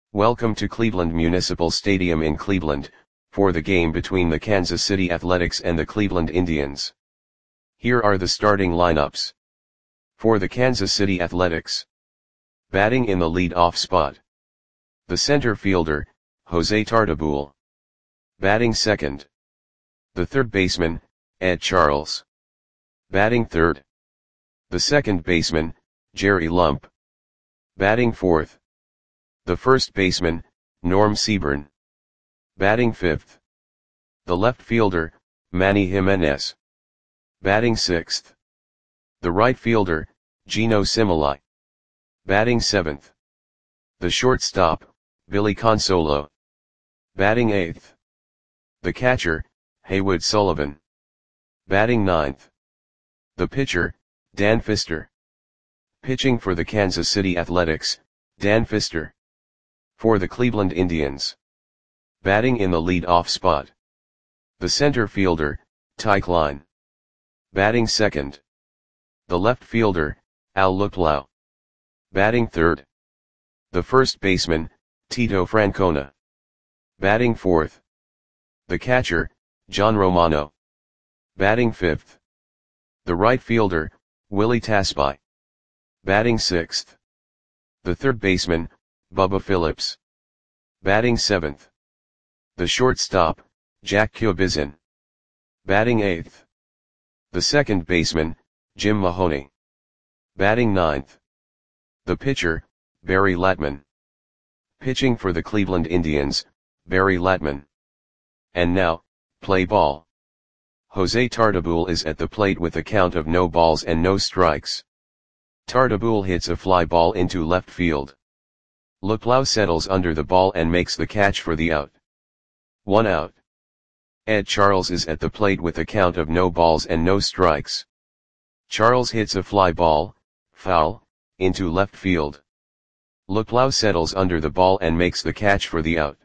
Welcome to Cleveland Municipal Stadium in Cleveland, for the game between the Kansas City Athletics and the Cleveland Indians. Here are the starting lineups. For the Kansas City Athletics. Batting in the lead-off spot. The center fielder, Jose Tartabull. Batting second. The third baseman, Ed Charles. Batting third. The second baseman, Jerry Lump. Batting fourth. The first baseman, Norm Seaburn. Batting fifth. The left fielder, Manny Jimenez. Batting sixth. The right fielder, Geno Similai. Batting seventh. The shortstop, Billy Consolo. Batting eighth. The catcher, Haywood Sullivan. Batting ninth. The pitcher, Dan Pfister. Pitching for the Kansas City Athletics, Dan Pfister. For the Cleveland Indians. Batting in the lead-off spot. The center fielder, Ty Klein. Batting second. The left fielder, Al Luplow. Batting third. The first baseman, Tito Francona. Batting fourth. The catcher, John Romano. Batting fifth. The right fielder, Willie Tasby. Batting sixth. The third baseman, Bubba Phillips. Batting seventh. The shortstop, Jack Kubizin. Batting eighth. The second baseman, Jim Mahoney. Batting ninth. The pitcher, Barry Latman. Pitching for the Cleveland Indians, Barry Latman. And now, play ball. Jose Tartabull is at the plate with a count of no balls and no strikes. Tartabull hits a fly ball into left field. Luplow settles under the ball and makes the catch for the out. 1 out. Ed Charles is at the plate with a count of no balls and no strikes. Charles hits a fly ball, foul, into left field. Luplow settles under the ball and makes the catch for the out.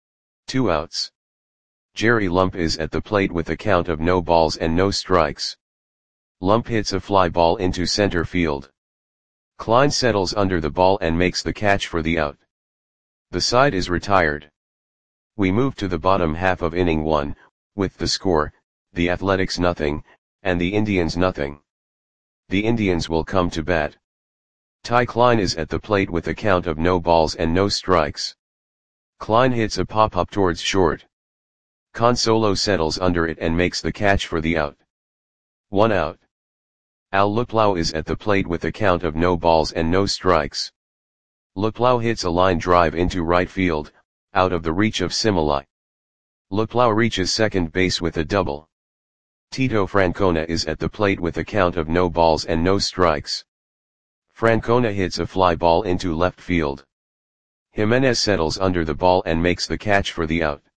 2 outs. Jerry Lump is at the plate with a count of no balls and no strikes. Lump hits a fly ball into center field. Klein settles under the ball and makes the catch for the out. The side is retired. We move to the bottom half of inning 1, with the score, the Athletics nothing, and the Indians nothing. The Indians will come to bat. Ty Klein is at the plate with a count of no balls and no strikes. Klein hits a pop-up towards short. Consolo settles under it and makes the catch for the out. 1 out. Al Luplow is at the plate with a count of no balls and no strikes. Luplow hits a line drive into right field, out of the reach of Similai. Luplow reaches second base with a double. Tito Francona is at the plate with a count of no balls and no strikes. Francona hits a fly ball into left field. Jimenez settles under the ball and makes the catch for the out.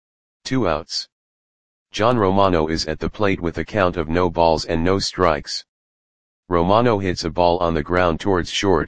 2 outs. John Romano is at the plate with a count of no balls and no strikes. Romano hits a ball on the ground towards short.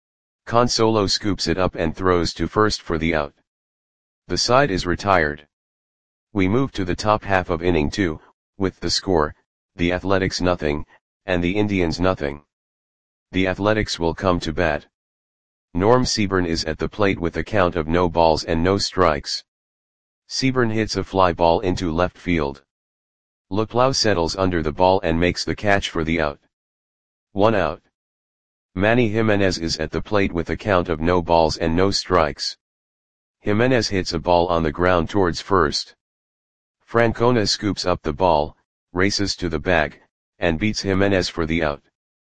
Consolo scoops it up and throws to first for the out. The side is retired. We move to the top half of inning 2, with the score, the Athletics nothing, and the Indians nothing. The Athletics will come to bat. Norm Seaburn is at the plate with a count of no balls and no strikes. Seaburn hits a fly ball into left field. Luplow settles under the ball and makes the catch for the out. 1 out. Manny Jimenez is at the plate with a count of no balls and no strikes. Jimenez hits a ball on the ground towards first. Francona scoops up the ball, races to the bag, and beats Jimenez for the out.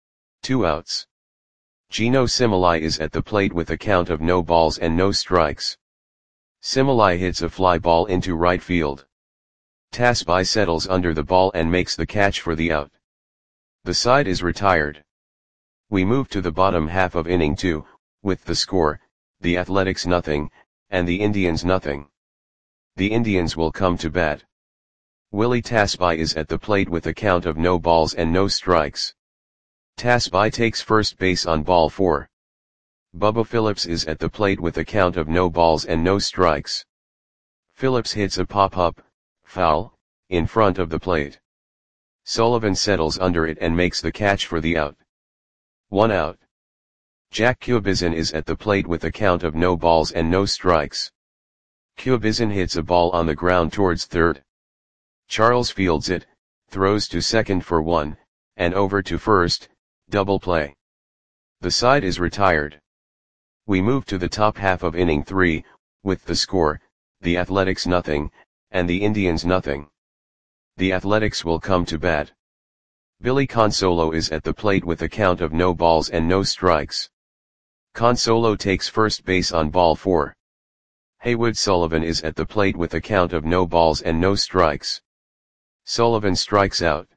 2 outs. Geno Similai is at the plate with a count of no balls and no strikes. Similai hits a fly ball into right field. Tasby settles under the ball and makes the catch for the out. The side is retired. We move to the bottom half of inning 2, with the score, the Athletics nothing, and the Indians nothing. The Indians will come to bat. Willie Tasby is at the plate with a count of no balls and no strikes. Tasby takes first base on ball 4. Bubba Phillips is at the plate with a count of no balls and no strikes. Phillips hits a pop-up, foul, in front of the plate. Sullivan settles under it and makes the catch for the out. 1 out. Jack Kubizin is at the plate with a count of no balls and no strikes. Kubizin hits a ball on the ground towards third. Charles fields it, throws to second for one, and over to first, double play. The side is retired. We move to the top half of inning 3, with the score, the Athletics nothing, and the Indians nothing. The Athletics will come to bat. Billy Consolo is at the plate with a count of no balls and no strikes. Consolo takes first base on ball 4. Haywood Sullivan is at the plate with a count of no balls and no strikes. Sullivan strikes out.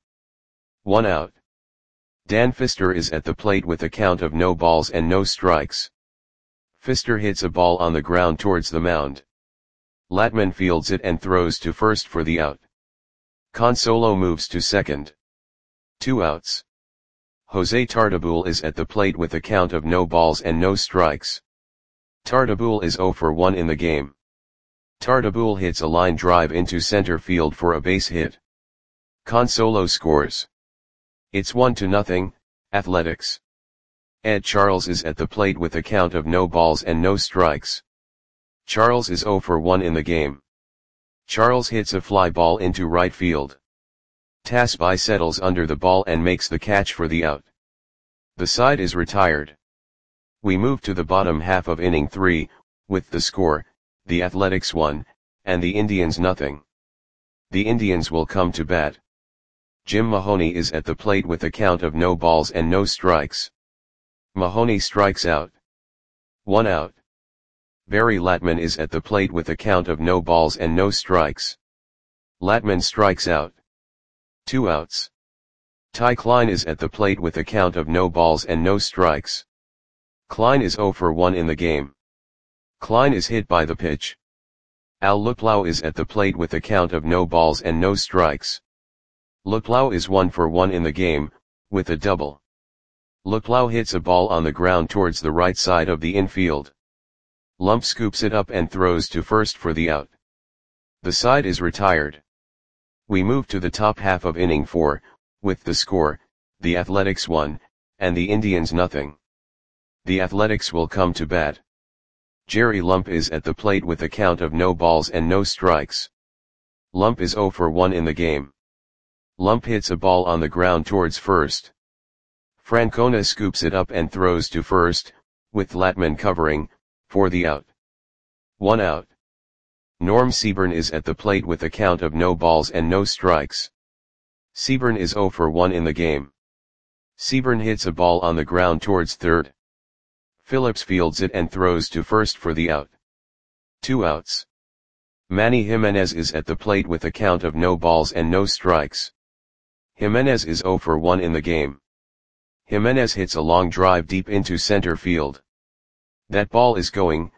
1 out. Dan Pfister is at the plate with a count of no balls and no strikes. Pfister hits a ball on the ground towards the mound. Latman fields it and throws to first for the out. Consolo moves to second. 2 outs. Jose Tartabull is at the plate with a count of no balls and no strikes. Tartabull is 0 for 1 in the game. Tartabull hits a line drive into center field for a base hit. Consolo scores. It's 1-0, Athletics. Ed Charles is at the plate with a count of no balls and no strikes. Charles is 0 for 1 in the game. Charles hits a fly ball into right field. Tasby settles under the ball and makes the catch for the out. The side is retired. We move to the bottom half of inning 3, with the score, the Athletics 1, and the Indians nothing. The Indians will come to bat. Jim Mahoney is at the plate with a count of no balls and no strikes. Mahoney strikes out. 1 out. Barry Latman is at the plate with a count of no balls and no strikes. Latman strikes out. 2 outs. Ty Klein is at the plate with a count of no balls and no strikes. Klein is 0 for 1 in the game. Klein is hit by the pitch. Al Luplow is at the plate with a count of no balls and no strikes. Luplow is 1 for 1 in the game, with a double. Luplow hits a ball on the ground towards the right side of the infield. Lump scoops it up and throws to first for the out. The side is retired. We move to the top half of inning 4, with the score, the Athletics 1, and the Indians nothing. The Athletics will come to bat. Jerry Lump is at the plate with a count of no balls and no strikes. Lump is 0 for 1 in the game. Lump hits a ball on the ground towards first. Francona scoops it up and throws to first, with Latman covering, for the out. 1 out. Norm Seaburn is at the plate with a count of no balls and no strikes. Seaburn is 0 for 1 in the game. Seaburn hits a ball on the ground towards third. Phillips fields it and throws to first for the out. 2 outs. Manny Jimenez is at the plate with a count of no balls and no strikes. Jimenez is 0 for 1 in the game. Jimenez hits a long drive deep into center field. That ball is gone.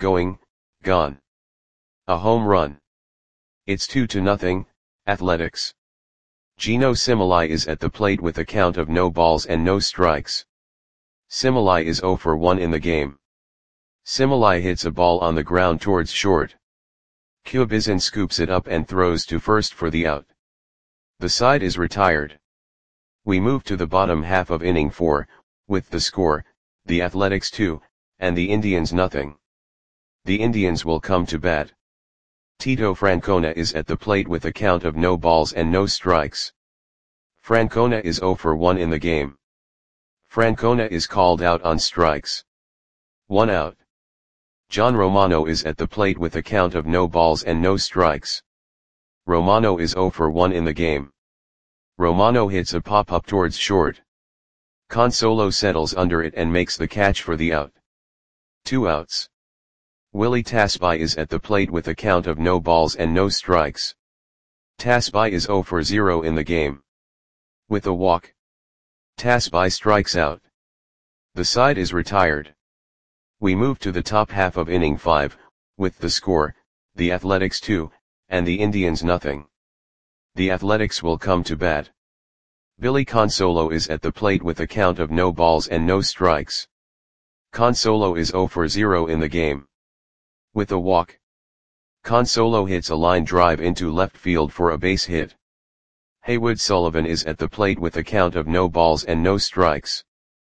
A home run. It's 2-0, Athletics. Gino Similai is at the plate with a count of no balls and no strikes. Similai is 0 for 1 in the game. Similai hits a ball on the ground towards short. Kubizin scoops it up and throws to first for the out. The side is retired. We move to the bottom half of inning 4, with the score, the Athletics 2, and the Indians nothing. The Indians will come to bat. Tito Francona is at the plate with a count of no balls and no strikes. Francona is 0 for 1 in the game. Francona is called out on strikes. 1 out. John Romano is at the plate with a count of no balls and no strikes. Romano is 0 for 1 in the game. Romano hits a pop-up towards short. Consolo settles under it and makes the catch for the out. 2 outs. Willie Tasby is at the plate with a count of no balls and no strikes. Tasby is 0 for 0 in the game. With a walk, Tasby strikes out. The side is retired. We move to the top half of inning 5, with the score, the Athletics 2, and the Indians nothing. The Athletics will come to bat. Billy Consolo is at the plate with a count of no balls and no strikes. Consolo is 0 for 0 in the game. With a walk, Consolo hits a line drive into left field for a base hit. Haywood Sullivan is at the plate with a count of no balls and no strikes.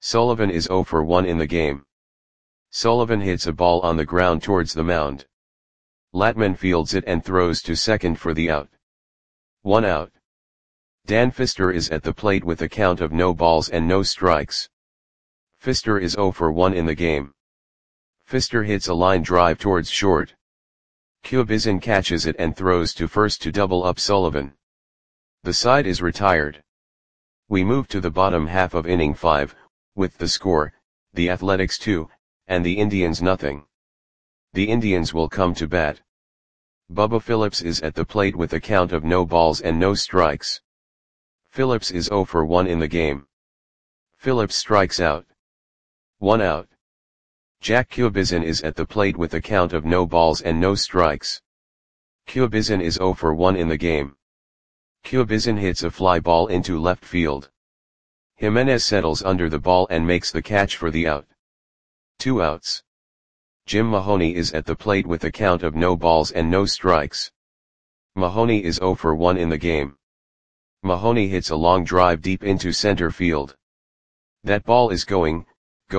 Sullivan is 0 for 1 in the game. Sullivan hits a ball on the ground towards the mound. Latman fields it and throws to second for the out. 1 out. Dan Pfister is at the plate with a count of no balls and no strikes. Pfister is 0 for 1 in the game. Pfister hits a line drive towards short. Kubizin catches it and throws to first to double up Sullivan. The side is retired. We move to the bottom half of inning 5, with the score, the Athletics 2, and the Indians nothing. The Indians will come to bat. Bubba Phillips is at the plate with a count of no balls and no strikes. Phillips is 0 for 1 in the game. Phillips strikes out. 1 out. Jack Kubizin is at the plate with a count of no balls and no strikes. Kubizin is 0 for 1 in the game. Kubizin hits a fly ball into left field. Jimenez settles under the ball and makes the catch for the out. 2 outs. Jim Mahoney is at the plate with a count of no balls and no strikes. Mahoney is 0 for 1 in the game. Mahoney hits a long drive deep into center field. That ball is gone.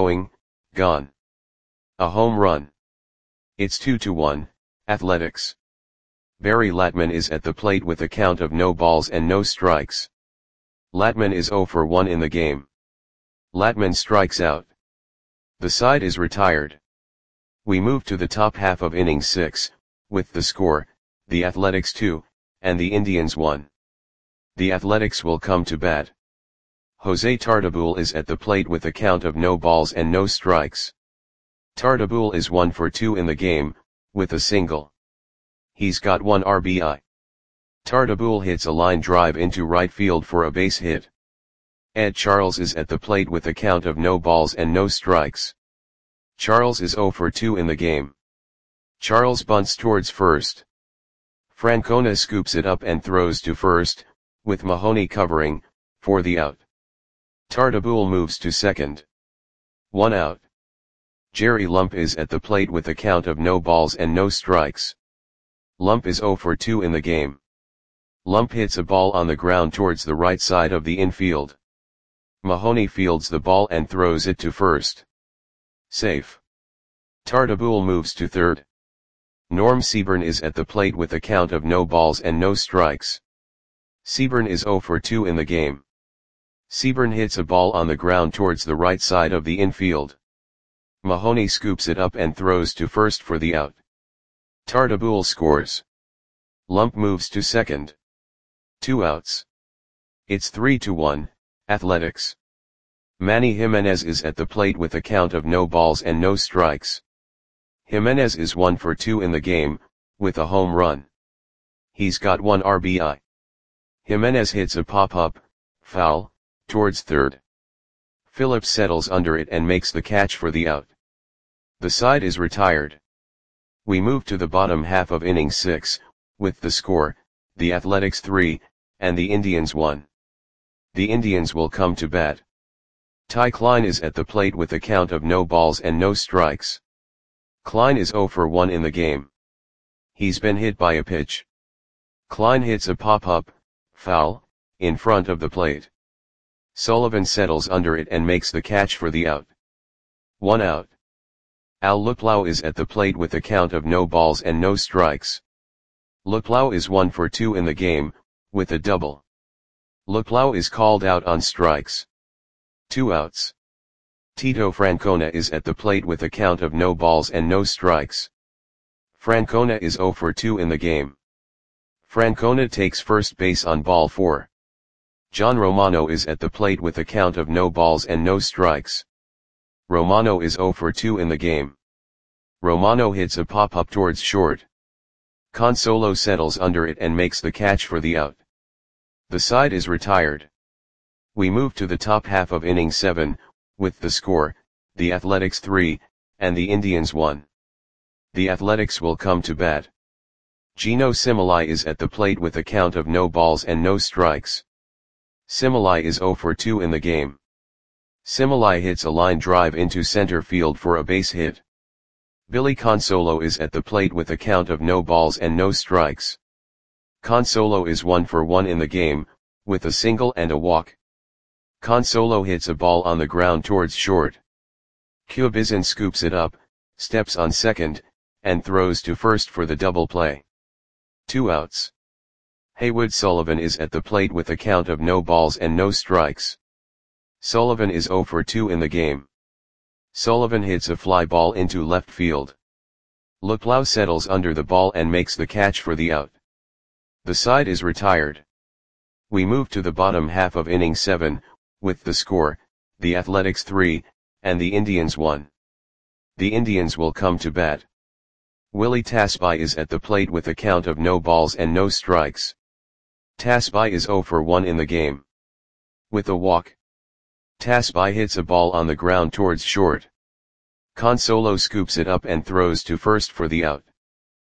A home run. It's 2-1, Athletics. Barry Latman is at the plate with a count of no balls and no strikes. Latman is 0 for 1 in the game. Latman strikes out. The side is retired. We move to the top half of inning 6, with the score, the Athletics 2, and the Indians 1. The Athletics will come to bat. Jose Tartabull is at the plate with a count of no balls and no strikes. Tartabull is 1 for 2 in the game, with a single. He's got 1 RBI. Tartabull hits a line drive into right field for a base hit. Ed Charles is at the plate with a count of no balls and no strikes. Charles is 0 for 2 in the game. Charles bunts towards first. Francona scoops it up and throws to first, with Mahoney covering, for the out. Tartabull moves to second. 1 out. Jerry Lump is at the plate with a count of no balls and no strikes. Lump is 0 for 2 in the game. Lump hits a ball on the ground towards the right side of the infield. Mahoney fields the ball and throws it to first. Safe. Tartabull moves to third. Norm Seaburn is at the plate with a count of no balls and no strikes. Seaburn is 0 for 2 in the game. Seaburn hits a ball on the ground towards the right side of the infield. Mahoney scoops it up and throws to first for the out. Tartabull scores. Lump moves to second. 2 outs. It's 3-1, Athletics. Manny Jimenez is at the plate with a count of no balls and no strikes. Jimenez is 1 for 2 in the game, with a home run. He's got 1 RBI. Jimenez hits a pop-up, foul, towards third. Phillips settles under it and makes the catch for the out. The side is retired. We move to the bottom half of inning 6, with the score, the Athletics 3, and the Indians 1. The Indians will come to bat. Ty Klein is at the plate with a count of no balls and no strikes. Klein is 0 for 1 in the game. He's been hit by a pitch. Klein hits a pop-up, foul, in front of the plate. Sullivan settles under it and makes the catch for the out. 1 out. Al Luplow is at the plate with a count of no balls and no strikes. Luplow is 1 for 2 in the game, with a double. Luplow is called out on strikes. 2 outs. Tito Francona is at the plate with a count of no balls and no strikes. Francona is 0 for 2 in the game. Francona takes first base on ball 4. John Romano is at the plate with a count of no balls and no strikes. Romano is 0 for 2 in the game. Romano hits a pop-up towards short. Consolo settles under it and makes the catch for the out. The side is retired. We move to the top half of inning 7, with the score, the Athletics 3, and the Indians 1. The Athletics will come to bat. Gino Similai is at the plate with a count of no balls and no strikes. Similai is 0 for 2 in the game. Similai hits a line drive into center field for a base hit. Billy Consolo is at the plate with a count of no balls and no strikes. Consolo is 1 for 1 in the game, with a single and a walk. Consolo hits a ball on the ground towards short. Cubizin scoops it up, steps on second, and throws to first for the double play. 2 outs. Haywood Sullivan is at the plate with a count of no balls and no strikes. Sullivan is 0 for 2 in the game. Sullivan hits a fly ball into left field. Luplow settles under the ball and makes the catch for the out. The side is retired. We move to the bottom half of inning 7, with the score, the Athletics 3, and the Indians 1. The Indians will come to bat. Willie Tasby is at the plate with a count of no balls and no strikes. Tasby is 0 for 1 in the game. With a walk, Tasby hits a ball on the ground towards short. Consolo scoops it up and throws to first for the out.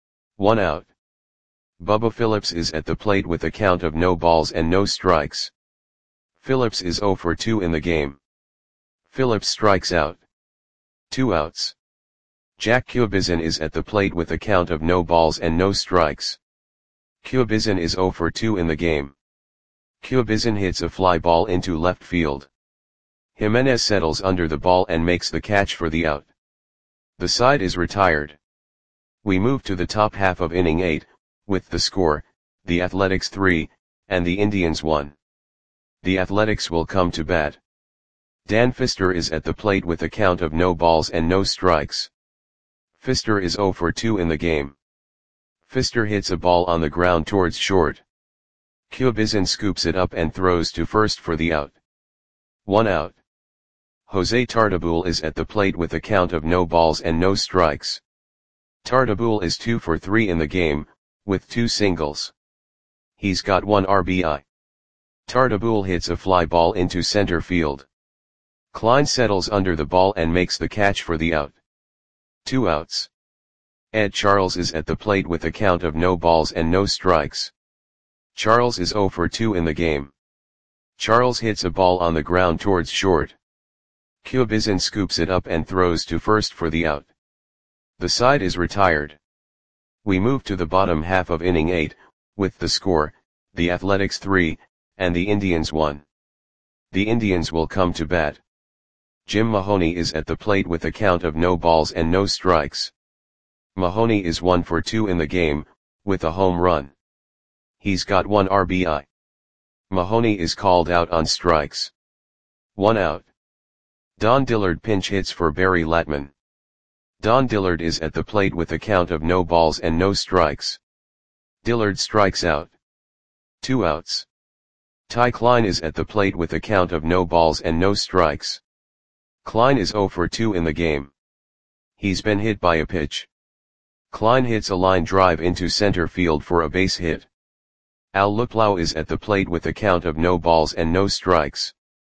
1 out. Bubba Phillips is at the plate with a count of no balls and no strikes. Phillips is 0 for 2 in the game. Phillips strikes out. 2 outs. Jack Cubizin is at the plate with a count of no balls and no strikes. Cubizin is 0 for 2 in the game. Cubizin hits a fly ball into left field. Jimenez settles under the ball and makes the catch for the out. The side is retired. We move to the top half of inning 8, with the score, the Athletics 3, and the Indians 1. The Athletics will come to bat. Dan Pfister is at the plate with a count of no balls and no strikes. Pfister is 0 for 2 in the game. Pfister hits a ball on the ground towards short. Cubizin scoops it up and throws to first for the out. 1 out. Jose Tartabull is at the plate with a count of no balls and no strikes. Tartabull is 2 for 3 in the game, with 2 singles. He's got 1 RBI. Tartabull hits a fly ball into center field. Klein settles under the ball and makes the catch for the out. 2 outs. Ed Charles is at the plate with a count of no balls and no strikes. Charles is 0 for 2 in the game. Charles hits a ball on the ground towards short. Cubizin scoops it up and throws to first for the out. The side is retired. We move to the bottom half of inning 8, with the score, the Athletics 3, and the Indians 1. The Indians will come to bat. Jim Mahoney is at the plate with a count of no balls and no strikes. Mahoney is 1 for 2 in the game, with a home run. He's got 1 RBI. Mahoney is called out on strikes. 1 out. Don Dillard pinch hits for Barry Latman. Don Dillard is at the plate with a count of no balls and no strikes. Dillard strikes out. 2 outs. Ty Klein is at the plate with a count of no balls and no strikes. Klein is 0 for 2 in the game. He's been hit by a pitch. Klein hits a line drive into center field for a base hit. Al Luplow is at the plate with a count of no balls and no strikes.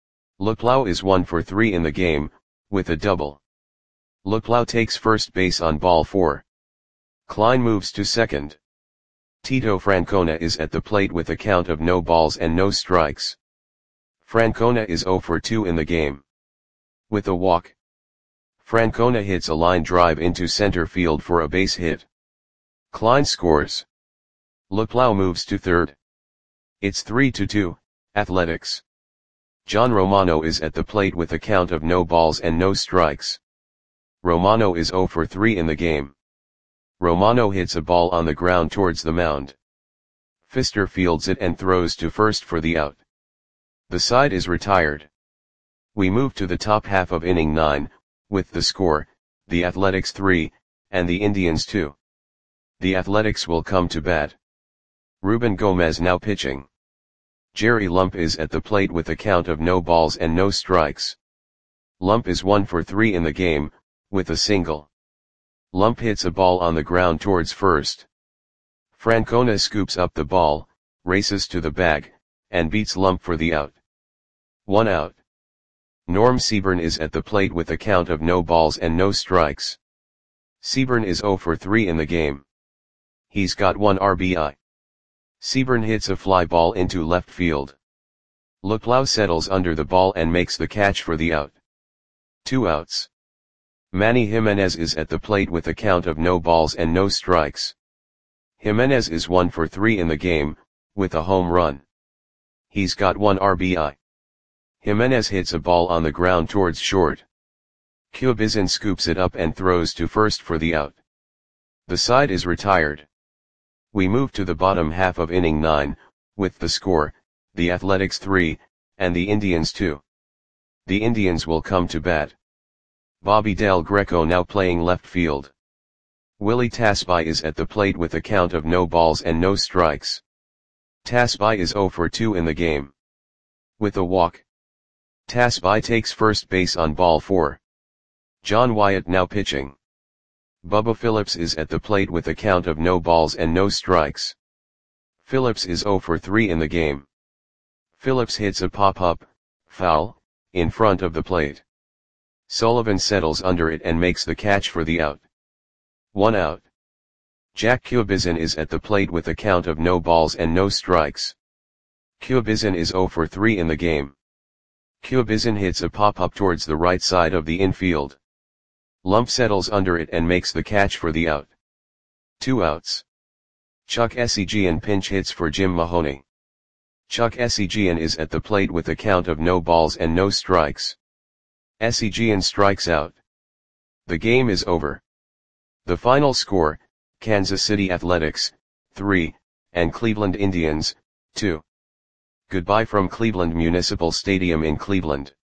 Luplow is 1 for 3 in the game, with a double. Luplow takes first base on ball 4. Klein moves to second. Tito Francona is at the plate with a count of no balls and no strikes. Francona is 0 for 2 in the game. With a walk, Francona hits a line drive into center field for a base hit. Klein scores. Luplow moves to third. It's 3-2, Athletics. John Romano is at the plate with a count of no balls and no strikes. Romano is 0 for 3 in the game. Romano hits a ball on the ground towards the mound. Pfister fields it and throws to first for the out. The side is retired. We move to the top half of inning 9, with the score, the Athletics 3, and the Indians 2. The Athletics will come to bat. Ruben Gomez now pitching. Jerry Lump is at the plate with a count of no balls and no strikes. Lump is 1 for 3 in the game, with a single. Lump hits a ball on the ground towards first. Francona scoops up the ball, races to the bag, and beats Lump for the out. 1 out. Norm Seaburn is at the plate with a count of no balls and no strikes. Seaburn is 0 for 3 in the game. He's got 1 RBI. Seaburn hits a fly ball into left field. Luplow settles under the ball and makes the catch for the out. 2 outs. Manny Jimenez is at the plate with a count of no balls and no strikes. Jimenez is 1 for 3 in the game, with a home run. He's got 1 RBI. Jimenez hits a ball on the ground towards short. Cubizin scoops it up and throws to first for the out. The side is retired. We move to the bottom half of inning 9, with the score, the Athletics 3, and the Indians 2. The Indians will come to bat. Bobby Del Greco now playing left field. Willie Tasby is at the plate with a count of no balls and no strikes. Tasby is 0 for 2 in the game. With a walk. Tasby takes first base on ball 4. John Wyatt now pitching. Bubba Phillips is at the plate with a count of no balls and no strikes. Phillips is 0 for 3 in the game. Phillips hits a pop-up, foul, in front of the plate. Sullivan settles under it and makes the catch for the out. 1 out. Jack Cubizin is at the plate with a count of no balls and no strikes. Cubizin is 0 for 3 in the game. Cubizin hits a pop-up towards the right side of the infield. Lump settles under it and makes the catch for the out. 2 outs. Chuck Esigian pinch hits for Jim Mahoney. Chuck Esigian is at the plate with a count of no balls and no strikes. Esigian strikes out. The game is over. The final score, Kansas City Athletics, 3, and Cleveland Indians, 2. Goodbye from Cleveland Municipal Stadium in Cleveland.